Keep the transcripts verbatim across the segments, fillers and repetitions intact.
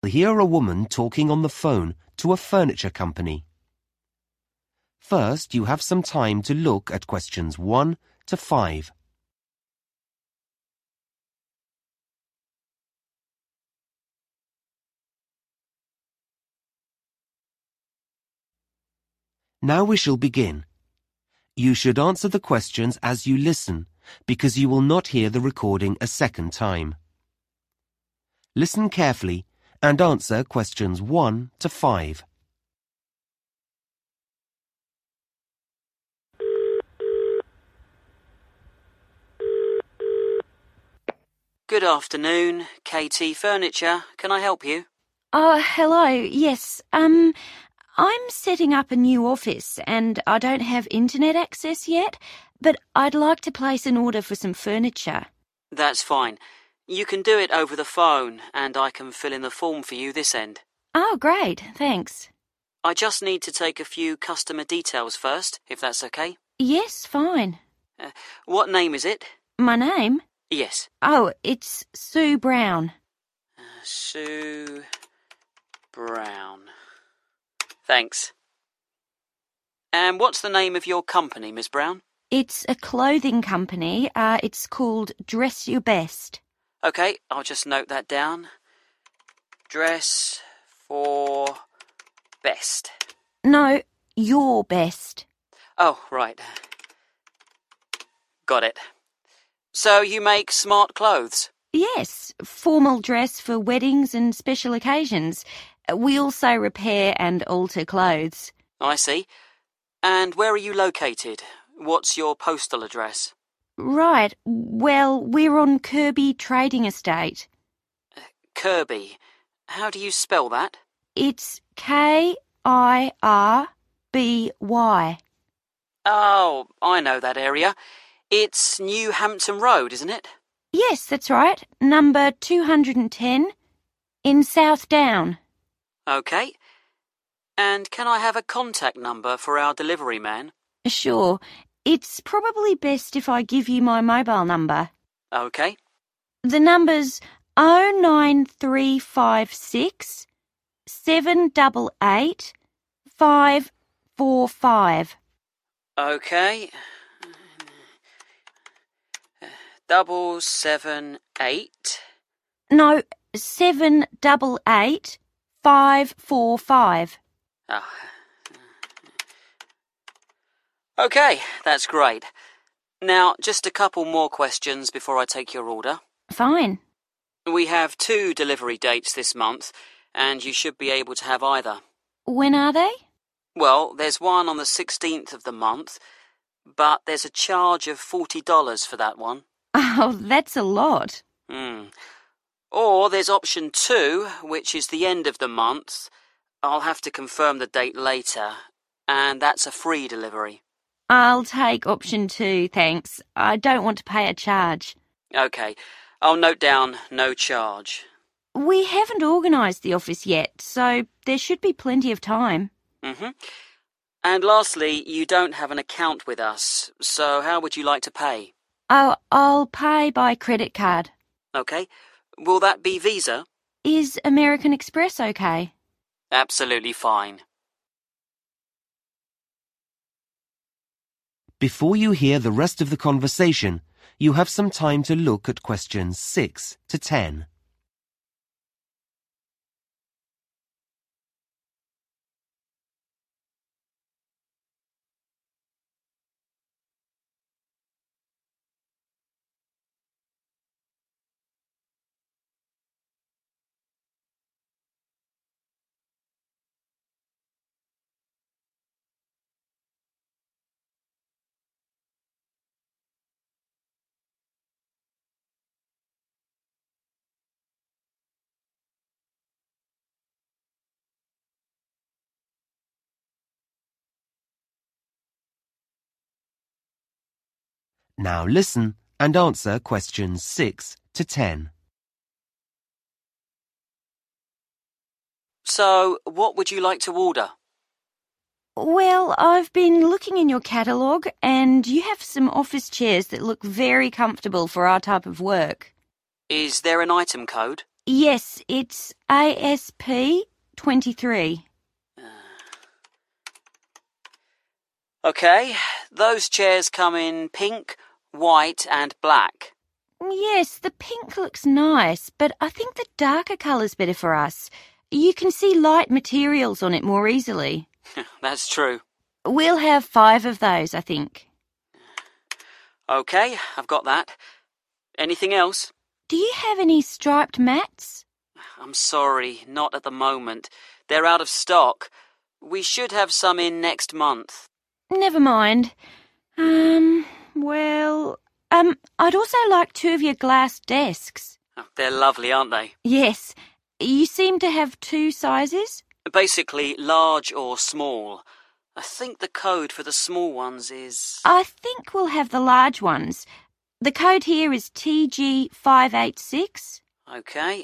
hear a woman talking on the phone to a furniture company. First, you have some time to look at questions one to five. Now we shall begin. You should answer the questions as you listen, because you will not hear the recording a second time. Listen carefully and answer questions one to five. Good afternoon, K T Furniture. Can I help you? Oh, hello. Yes, um, I'm setting up a new office and I don't have internet access yet, but I'd like to place an order for some furniture. That's fine. You can do it over the phone and I can fill in the form for you this end. Oh, great. Thanks. I just need to take a few customer details first, if that's okay. Yes, fine. Uh, what name is it? My name? Yes. Oh, it's Sue Brown. Uh, Sue Brown. Thanks. And what's the name of your company, Miss Brown? It's a clothing company. Uh, it's called Dress Your Best. Okay, I'll just note that down. Dress for best. No, Your Best. Oh, right. Got it. So you make smart clothes? Yes, formal dress for weddings and special occasions. We also repair and alter clothes. I see. And where are you located? What's your postal address? Right, well, we're on Kirby Trading Estate. Uh, Kirby. How do you spell that? It's K I R B Y. Oh, I know that area. It's New Hampton Road, isn't it? Yes, that's right. Number two hundred ten in South Down. Okay. And can I have a contact number for our delivery man? Sure. It's probably best if I give you my mobile number. Okay. The number's oh nine three five six seven eight eight five four five. Okay. Double seven eight. No, seven eight eight five four five. Oh. Okay, that's great. Now, just a couple more questions before I take your order. Fine. We have two delivery dates this month, and you should be able to have either. When are they? Well, there's one on the sixteenth of the month, but there's a charge of forty dollars for that one. Oh, that's a lot. Hmm. Or there's option two, which is the end of the month. I'll have to confirm the date later, and that's a free delivery. I'll take option two, thanks. I don't want to pay a charge. Okay, I'll note down no charge. We haven't organised the office yet, so there should be plenty of time. Mm-hmm. And lastly, you don't have an account with us, so how would you like to pay? Oh, I'll pay by credit card. Okay. Will that be Visa? Is American Express okay? Absolutely fine. Before you hear the rest of the conversation, you have some time to look at questions six to ten. Now listen and answer questions six to ten. So, what would you like to order? Well, I've been looking in your catalogue and you have some office chairs that look very comfortable for our type of work. Is there an item code? Yes, it's A S P twenty-three. OK, those chairs come in pink, white and black. Yes, the pink looks nice, but I think the darker colour's better for us. You can see light materials on it more easily. That's true. We'll have five of those, I think. OK, I've got that. Anything else? Do you have any striped mats? I'm sorry, not at the moment. They're out of stock. We should have some in next month. Never mind. Um, well, um, I'd also like two of your glass desks. Oh, they're lovely, aren't they? Yes. You seem to have two sizes? Basically, large or small. I think the code for the small ones is... I think we'll have the large ones. The code here is T G five eight six. OK.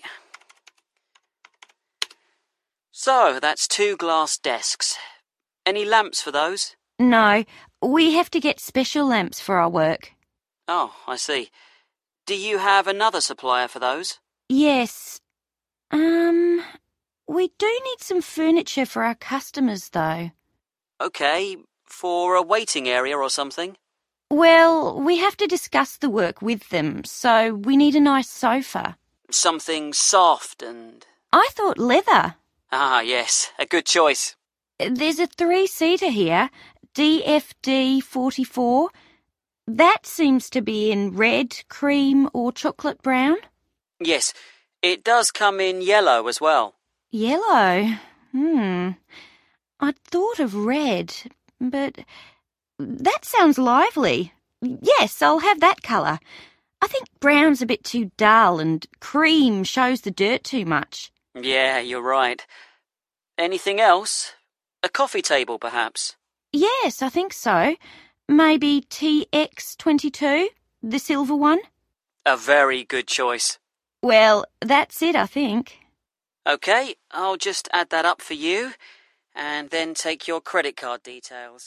So, that's two glass desks. Any lamps for those? No, we have to get special lamps for our work. Oh, I see. Do you have another supplier for those? Yes. Um, we do need some furniture for our customers, though. OK, for a waiting area or something? Well, we have to discuss the work with them, so we need a nice sofa. Something soft and... I thought leather. Ah, yes, a good choice. There's a three-seater here, D F D forty-four. That seems to be in red, cream or chocolate brown. Yes, it does come in yellow as well. Yellow? Hmm. I'd thought of red, but that sounds lively. Yes, I'll have that colour. I think brown's a bit too dull and cream shows the dirt too much. Yeah, you're right. Anything else? A coffee table, perhaps? Yes, I think so. Maybe T X twenty-two, the silver one? A very good choice. Well, that's it, I think. OK, I'll just add that up for you and then take your credit card details.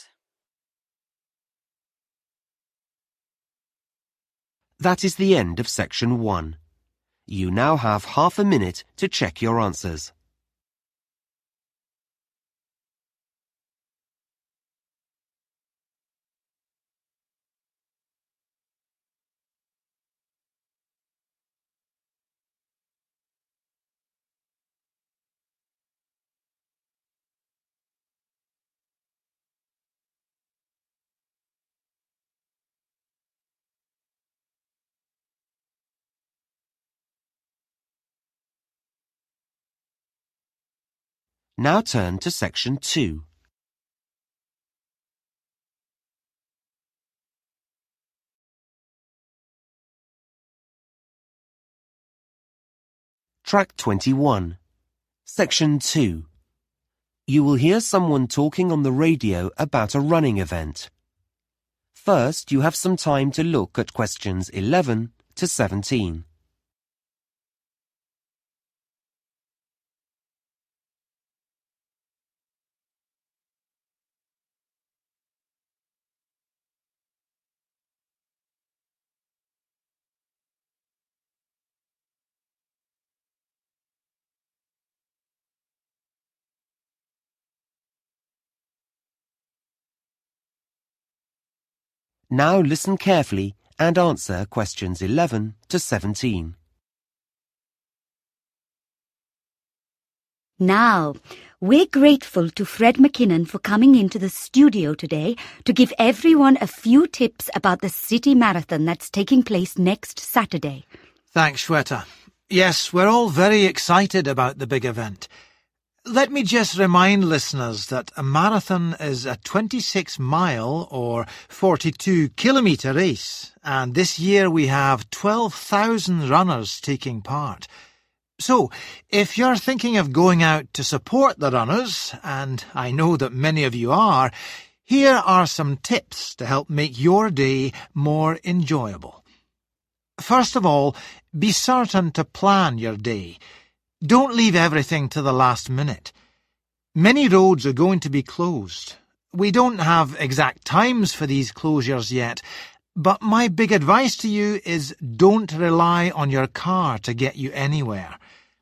That is the end of section one. You now have half a minute to check your answers. Now turn to section two. Track twenty-one. Section two. You will hear someone talking on the radio about a running event. First, you have some time to look at questions eleven to seventeen. Now listen carefully and answer questions eleven to seventeen. Now, we're grateful to Fred McKinnon for coming into the studio today to give everyone a few tips about the City Marathon that's taking place next Saturday. Thanks, Shweta. Yes, we're all very excited about the big event. Let me just remind listeners that a marathon is a twenty-six mile or forty-two kilometre race, and this year we have twelve thousand runners taking part. So, if you're thinking of going out to support the runners, and I know that many of you are, here are some tips to help make your day more enjoyable. First of all, be certain to plan your day. Don't leave everything to the last minute. Many roads are going to be closed. We don't have exact times for these closures yet, but my big advice to you is don't rely on your car to get you anywhere.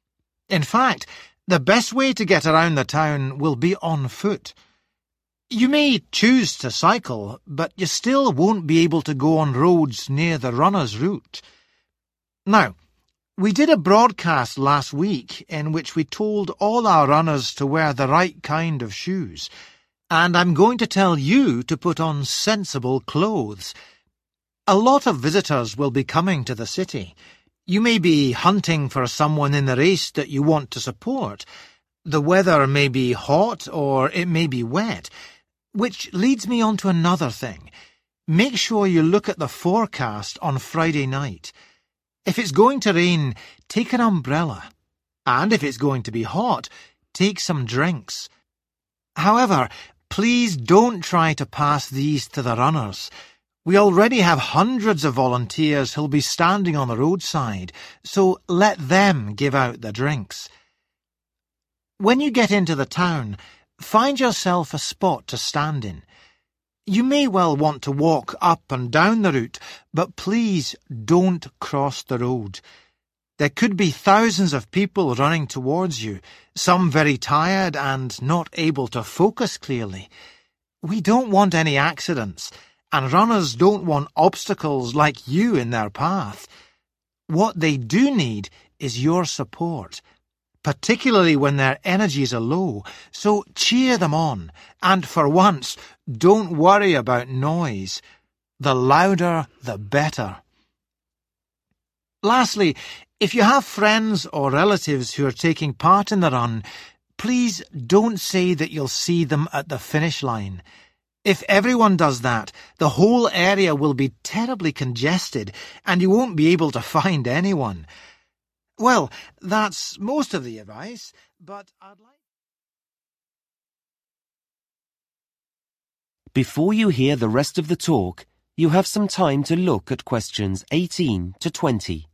In fact, the best way to get around the town will be on foot. You may choose to cycle, but you still won't be able to go on roads near the runner's route. Now, we did a broadcast last week in which we told all our runners to wear the right kind of shoes, and I'm going to tell you to put on sensible clothes. A lot of visitors will be coming to the city. You may be hunting for someone in the race that you want to support. The weather may be hot or it may be wet, which leads me on to another thing. Make sure you look at the forecast on Friday night. If it's going to rain, take an umbrella. And if it's going to be hot, take some drinks. However, please don't try to pass these to the runners. We already have hundreds of volunteers who'll be standing on the roadside, so let them give out the drinks. When you get into the town, find yourself a spot to stand in. You may well want to walk up and down the route, but please don't cross the road. There could be thousands of people running towards you, some very tired and not able to focus clearly. We don't want any accidents, and runners don't want obstacles like you in their path. What they do need is your support, particularly when their energies are low, so cheer them on, and for once, don't worry about noise. The louder, the better. Lastly, if you have friends or relatives who are taking part in the run, please don't say that you'll see them at the finish line. If everyone does that, the whole area will be terribly congested, and you won't be able to find anyone. Well, that's most of the advice, but I'd like... Before you hear the rest of the talk, you have some time to look at questions eighteen to twenty.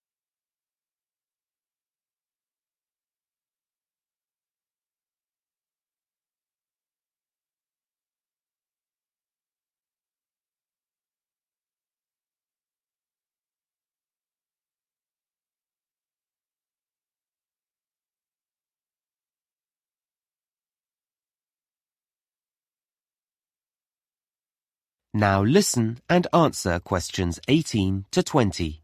Now listen and answer questions eighteen to twenty.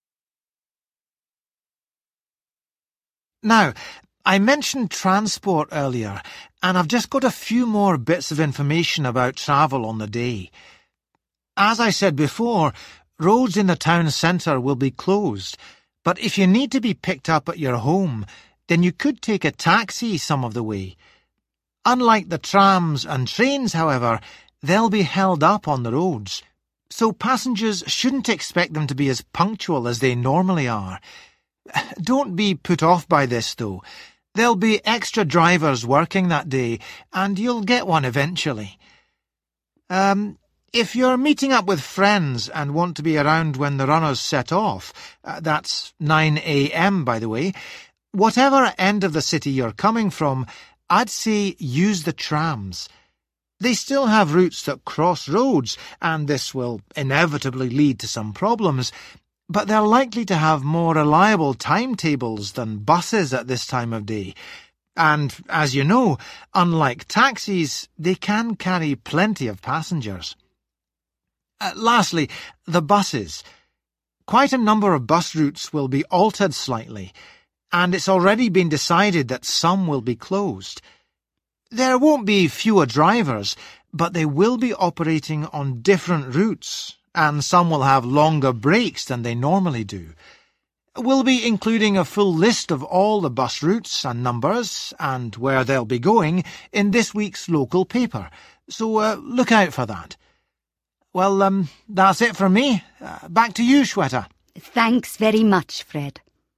Now, I mentioned transport earlier, and I've just got a few more bits of information about travel on the day. As I said before, roads in the town centre will be closed, but if you need to be picked up at your home, then you could take a taxi some of the way. Unlike the trams and trains, however, they'll be held up on the roads, so passengers shouldn't expect them to be as punctual as they normally are. Don't be put off by this, though. There'll be extra drivers working that day, and you'll get one eventually. Um, if you're meeting up with friends and want to be around when the runners set off, uh, that's nine a m by the way, whatever end of the city you're coming from, I'd say use the trams. They still have routes that cross roads, and this will inevitably lead to some problems, but they're likely to have more reliable timetables than buses at this time of day. And, as you know, unlike taxis, they can carry plenty of passengers. Uh, lastly, the buses. Quite a number of bus routes will be altered slightly, and it's already been decided that some will be closed. There won't be fewer drivers, but they will be operating on different routes, and some will have longer breaks than they normally do. We'll be including a full list of all the bus routes and numbers, and where they'll be going, in this week's local paper, so uh, look out for that. Well, um, that's it from me. Uh, back to you, Shweta. Thanks very much, Fred.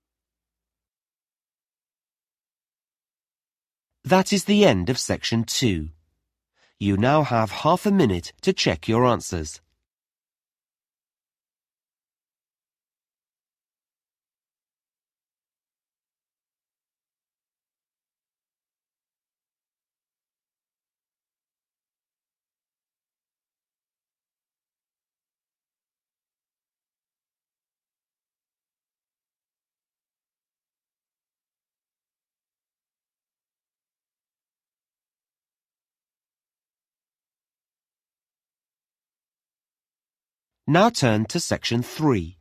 That is the end of section two. You now have half a minute to check your answers. Now turn to section three.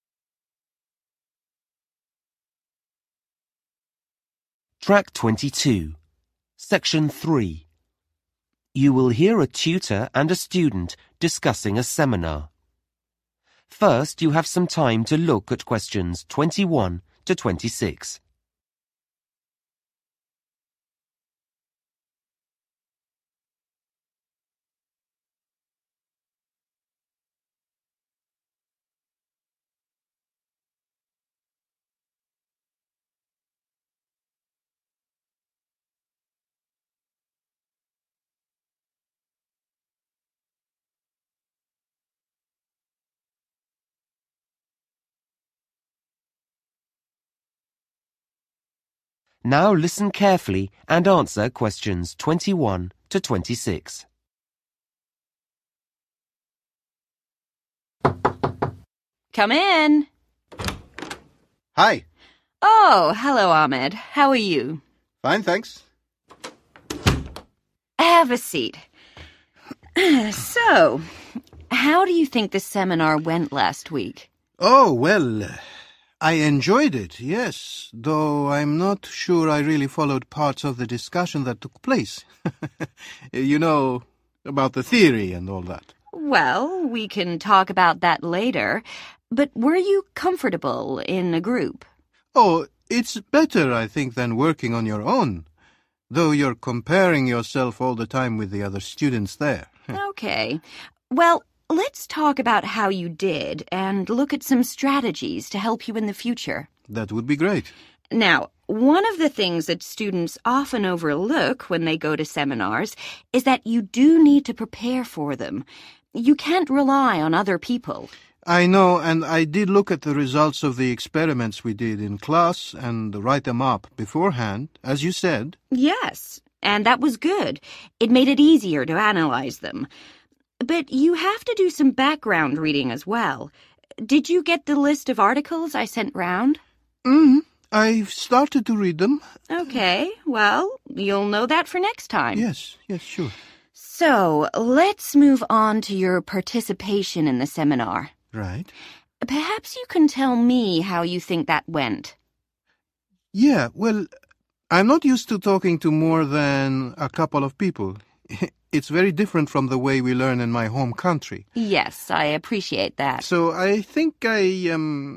Track twenty-two, section three. You will hear a tutor and a student discussing a seminar. First, you have some time to look at questions twenty-one to twenty-six. Now listen carefully and answer questions twenty-one to twenty-six. Come in. Hi. Oh, hello, Ahmed. How are you? Fine, thanks. Have a seat. So, how do you think the seminar went last week? Oh, well, I enjoyed it, yes, though I'm not sure I really followed parts of the discussion that took place. You know, about the theory and all that. Well, we can talk about that later. But were you comfortable in a group? Oh, it's better, I think, than working on your own, though you're comparing yourself all the time with the other students there. Okay. Well, let's talk about how you did and look at some strategies to help you in the future. That would be great. Now, one of the things that students often overlook when they go to seminars is that you do need to prepare for them. You can't rely on other people. I know, and I did look at the results of the experiments we did in class and write them up beforehand, as you said. Yes, and that was good. It made it easier to analyze them. But you have to do some background reading as well. Did you get the list of articles I sent round? Mm, I've started to read them. Okay, well, you'll know that for next time. Yes, yes, sure. So, let's move on to your participation in the seminar. Right. Perhaps you can tell me how you think that went. Yeah, well, I'm not used to talking to more than a couple of people. It's very different from the way we learn in my home country. Yes, I appreciate that. So I think I,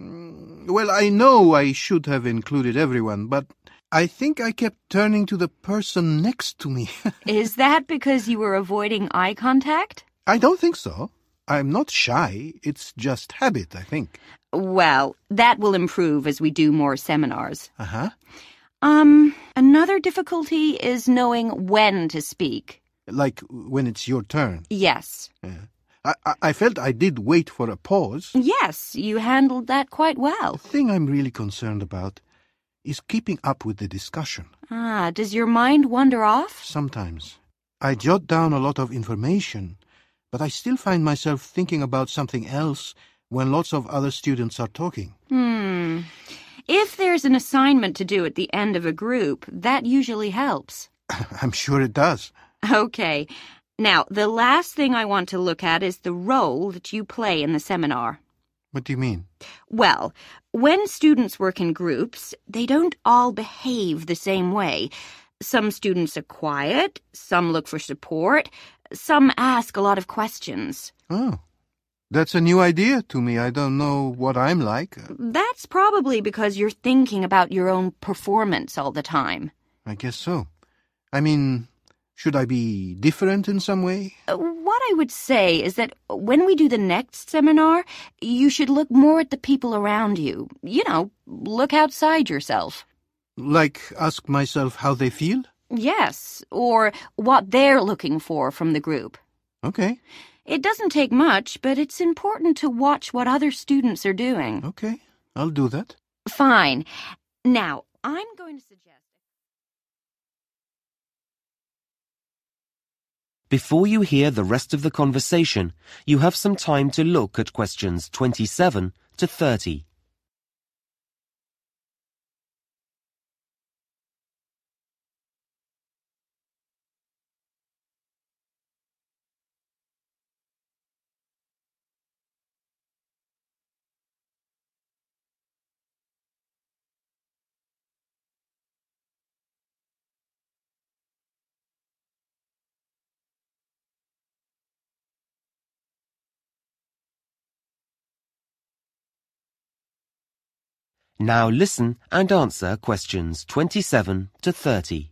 um, well, I know I should have included everyone, but I think I kept turning to the person next to me. Is that because you were avoiding eye contact? I don't think so. I'm not shy. It's just habit, I think. Well, that will improve as we do more seminars. Uh-huh. Um, another difficulty is knowing when to speak. Like when it's your turn. Yes. Yeah. I, I, I felt I did wait for a pause. Yes, you handled that quite well. The thing I'm really concerned about is keeping up with the discussion. Ah, does your mind wander off? Sometimes. I jot down a lot of information, but I still find myself thinking about something else when lots of other students are talking. Hmm. If there's an assignment to do at the end of a group, that usually helps. I'm sure it does. Okay. Now, the last thing I want to look at is the role that you play in the seminar. What do you mean? Well, when students work in groups, they don't all behave the same way. Some students are quiet, some look for support, some ask a lot of questions. Oh, that's a new idea to me. I don't know what I'm like. That's probably because you're thinking about your own performance all the time. I guess so. I mean, should I be different in some way? What I would say is that when we do the next seminar, you should look more at the people around you. You know, look outside yourself. Like ask myself how they feel? Yes, or what they're looking for from the group. Okay. It doesn't take much, but it's important to watch what other students are doing. Okay, I'll do that. Fine. Now, I'm going to suggest... Before you hear the rest of the conversation, you have some time to look at questions twenty-seven to thirty. Now listen and answer questions twenty-seven to thirty.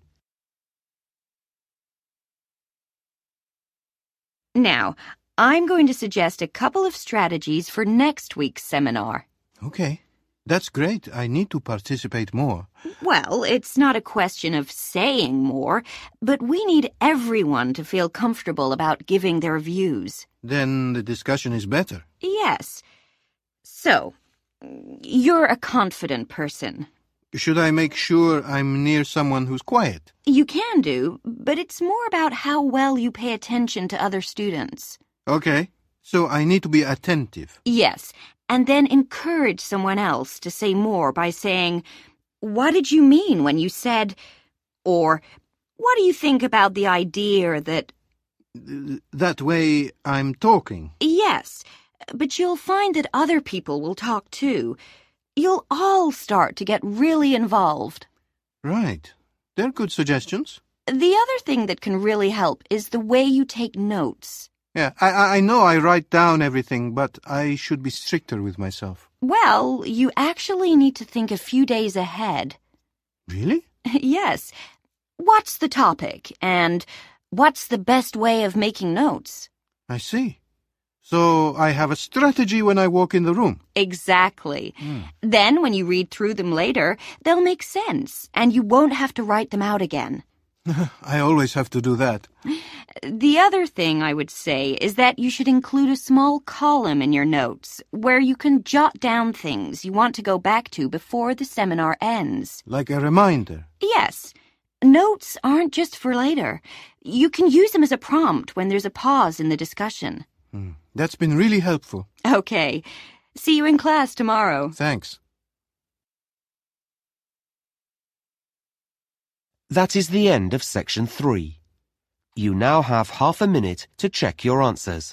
Now, I'm going to suggest a couple of strategies for next week's seminar. Okay. That's great. I need to participate more. Well, it's not a question of saying more, but we need everyone to feel comfortable about giving their views. Then the discussion is better. Yes. So, you're a confident person. Should I make sure I'm near someone who's quiet? You can do, but it's more about how well you pay attention to other students. Okay. So I need to be attentive. Yes, and then encourage someone else to say more by saying, "What did you mean when you said," or "What do you think about the idea that..." That way I'm talking. Yes, but you'll find that other people will talk too. You'll all start to get really involved. Right. They're good suggestions. The other thing that can really help is the way you take notes. Yeah, I, I know I write down everything, but I should be stricter with myself. Well, you actually need to think a few days ahead. Really? Yes. What's the topic, and what's the best way of making notes? I see. So I have a strategy when I walk in the room. Exactly. Mm. Then when you read through them later, they'll make sense, and you won't have to write them out again. I always have to do that. The other thing I would say is that you should include a small column in your notes where you can jot down things you want to go back to before the seminar ends. Like a reminder. Yes. Notes aren't just for later. You can use them as a prompt when there's a pause in the discussion. Mm. That's been really helpful. Okay. See you in class tomorrow. Thanks. That is the end of section three. You now have half a minute to check your answers.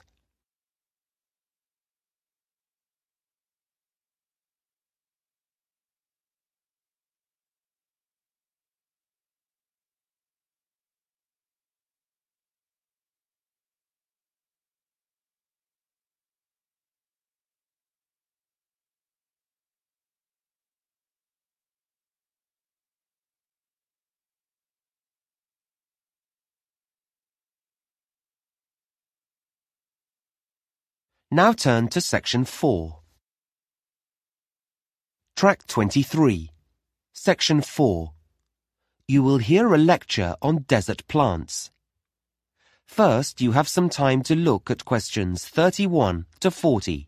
Now turn to section four. Track twenty-three. Section four. You will hear a lecture on desert plants. First, you have some time to look at questions thirty-one to forty.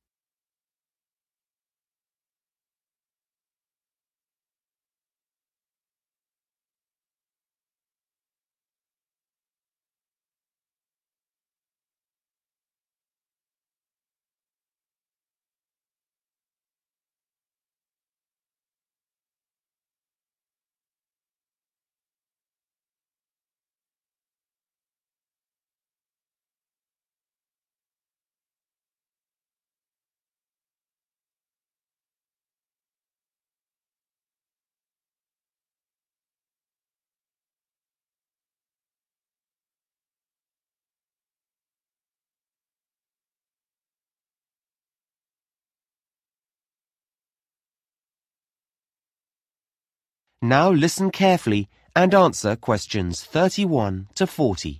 Now listen carefully and answer questions thirty-one to forty.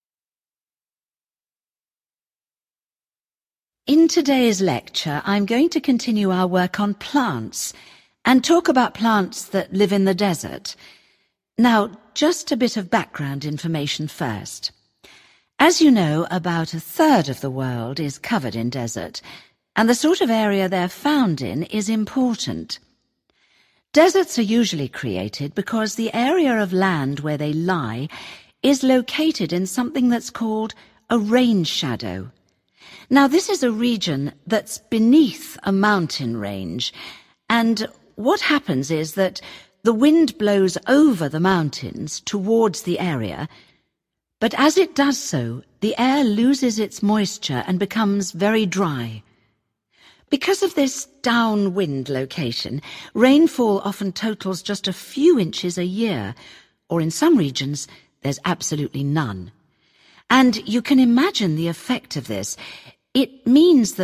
In today's lecture, I'm going to continue our work on plants and talk about plants that live in the desert. Now, just a bit of background information first. As you know, about a third of the world is covered in desert, and the sort of area they're found in is important. Deserts are usually created because the area of land where they lie is located in something that's called a rain shadow. Now, this is a region that's beneath a mountain range, and what happens is that the wind blows over the mountains towards the area, but as it does so, the air loses its moisture and becomes very dry. Because of this downwind location, rainfall often totals just a few inches a year, or in some regions, there's absolutely none. And you can imagine the effect of this. It means that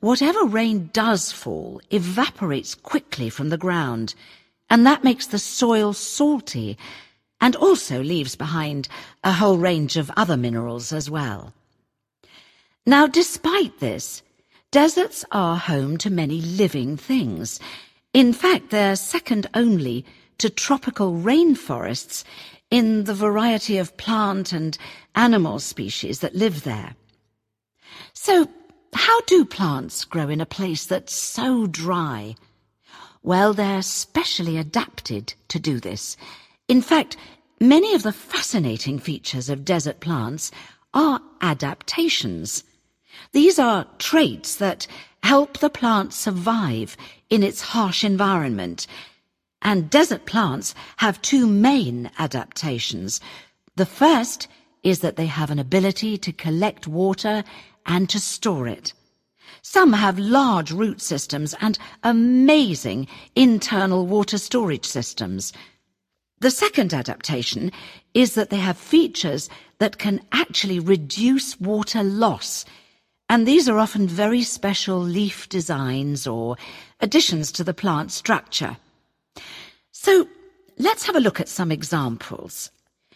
whatever rain does fall evaporates quickly from the ground, and that makes the soil salty and also leaves behind a whole range of other minerals as well. Now, despite this, deserts are home to many living things. In fact, they're second only to tropical rainforests in the variety of plant and animal species that live there. So, how do plants grow in a place that's so dry? Well, they're specially adapted to do this. In fact, many of the fascinating features of desert plants are adaptations. These are traits that help the plant survive in its harsh environment. And desert plants have two main adaptations. The first is that they have an ability to collect water and to store it. Some have large root systems and amazing internal water storage systems. The second adaptation is that they have features that can actually reduce water loss, and these are often very special leaf designs or additions to the plant structure. So let's have a look at some examples.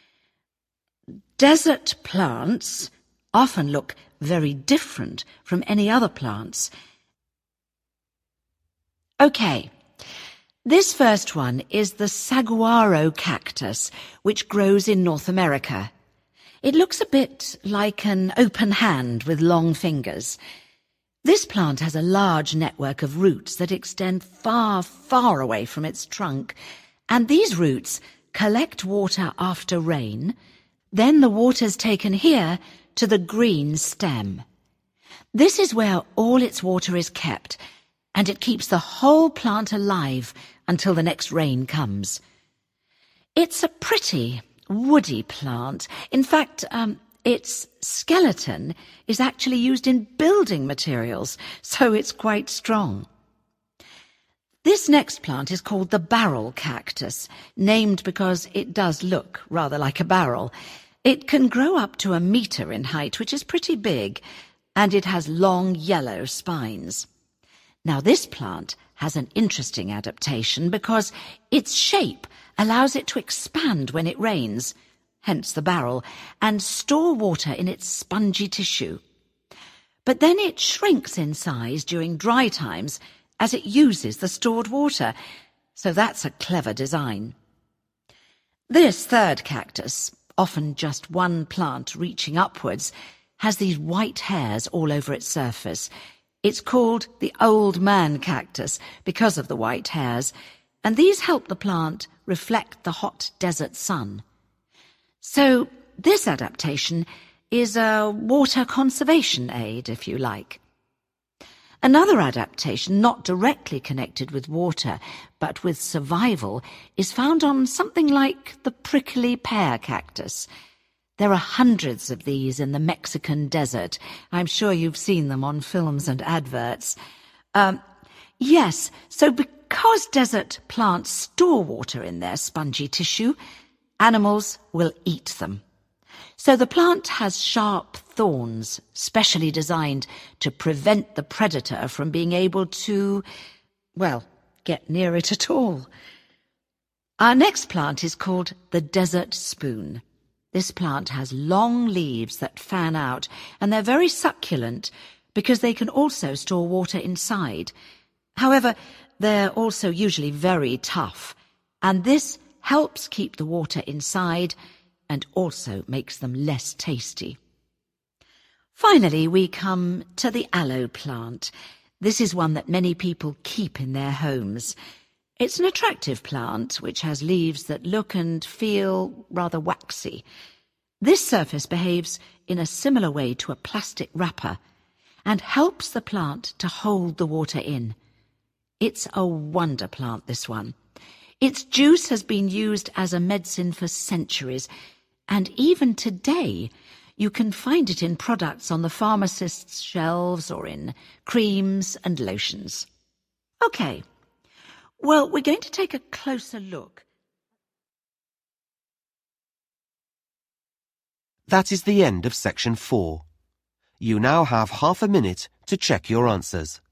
Desert plants often look very different from any other plants. Okay, this first one is the saguaro cactus, which grows in North America. It looks a bit like an open hand with long fingers. This plant has a large network of roots that extend far, far away from its trunk, and these roots collect water after rain. Then the water's taken here to the green stem. This is where all its water is kept, and it keeps the whole plant alive until the next rain comes. It's a pretty, woody plant. In fact, um, its skeleton is actually used in building materials, so it's quite strong. This next plant is called the barrel cactus, named because it does look rather like a barrel. It can grow up to a metre in height, which is pretty big, and it has long yellow spines. Now, this plant has an interesting adaptation because its shape allows it to expand when it rains, hence the barrel, and store water in its spongy tissue. But then it shrinks in size during dry times as it uses the stored water, so that's a clever design. This third cactus, often just one plant reaching upwards, has these white hairs all over its surface. It's called the old man cactus because of the white hairs, and these help the plant reflect the hot desert sun. So this adaptation is a water conservation aid, if you like. Another adaptation, not directly connected with water, but with survival, is found on something like the prickly pear cactus. There are hundreds of these in the Mexican desert. I'm sure you've seen them on films and adverts. Um, yes, so because desert plants store water in their spongy tissue, animals will eat them. So the plant has sharp thorns, specially designed to prevent the predator from being able to, well, get near it at all. Our next plant is called the desert spoon. This plant has long leaves that fan out, and they're very succulent because they can also store water inside. However, they're also usually very tough, and this helps keep the water inside and also makes them less tasty. Finally, we come to the aloe plant. This is one that many people keep in their homes. It's an attractive plant which has leaves that look and feel rather waxy. This surface behaves in a similar way to a plastic wrapper and helps the plant to hold the water in. It's a wonder plant, this one. Its juice has been used as a medicine for centuries, and even today you can find it in products on the pharmacist's shelves or in creams and lotions. OK, well, we're going to take a closer look. That is the end of section four. You now have half a minute to check your answers.